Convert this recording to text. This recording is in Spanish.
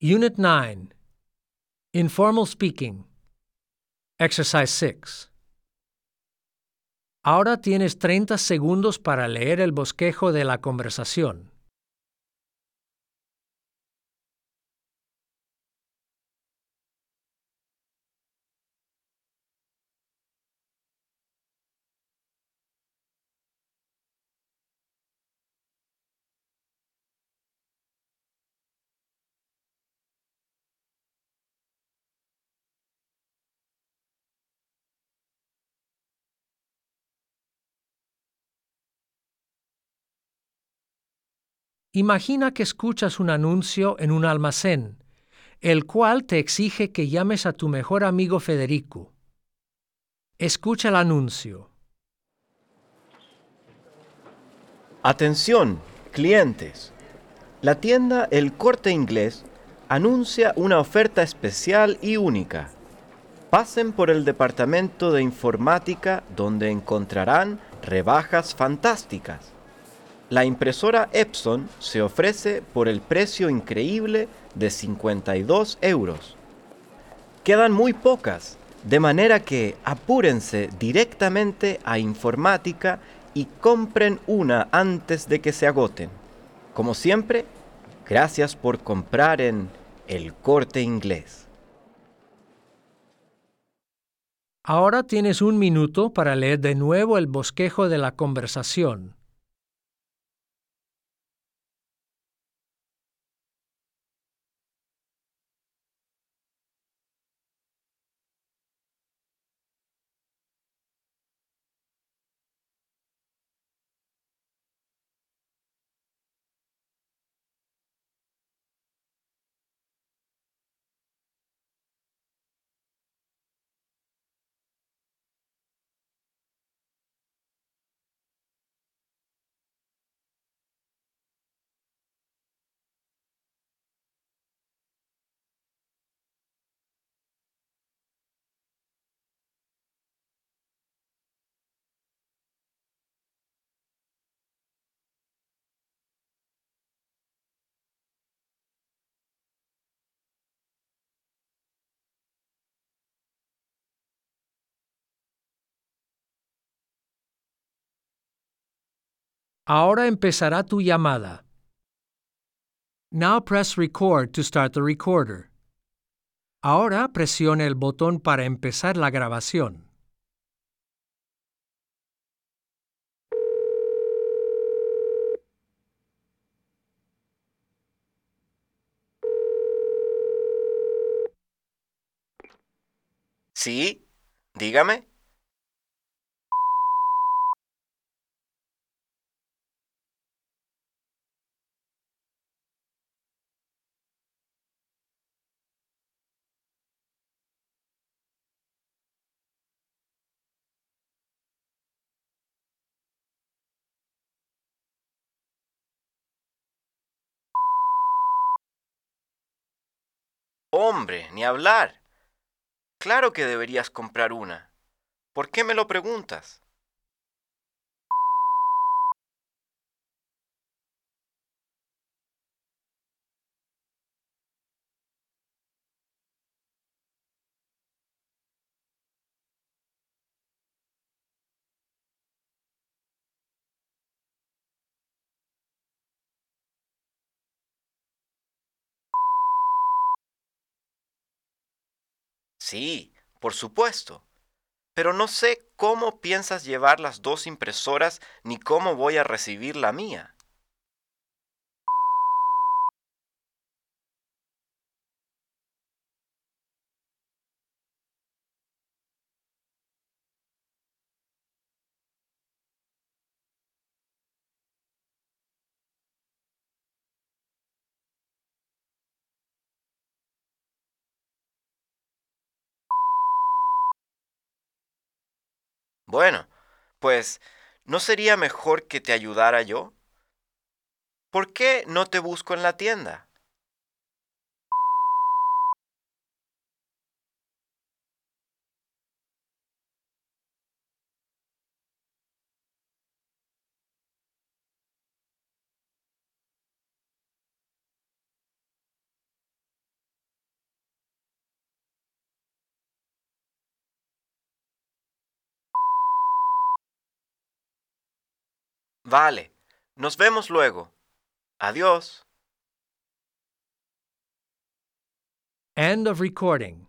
Unit 9. Informal Speaking. Exercise 6. Ahora tienes 30 segundos para leer el bosquejo de la conversación. Imagina que escuchas un anuncio en un almacén, el cual te exige que llames a tu mejor amigo Federico. Escucha el anuncio. Atención, clientes. La tienda El Corte Inglés anuncia una oferta especial y única. Pasen por el departamento de informática donde encontrarán rebajas fantásticas. La impresora Epson se ofrece por el precio increíble de 52 euros. Quedan muy pocas, de manera que apúrense directamente a informática y compren una antes de que se agoten. Como siempre, gracias por comprar en El Corte Inglés. Ahora tienes un minuto para leer de nuevo el bosquejo de la conversación. Ahora empezará tu llamada. Now press record to start the recorder. Ahora presione el botón para empezar la grabación. ¿Sí? Dígame. Hombre, ni hablar. Claro que deberías comprar una. ¿Por qué me lo preguntas? Sí, por supuesto. Pero no sé cómo piensas llevar las dos impresoras ni cómo voy a recibir la mía. Bueno, pues, ¿no sería mejor que te ayudara yo? ¿Por qué no te busco en la tienda? Vale, nos vemos luego. Adiós. End of recording.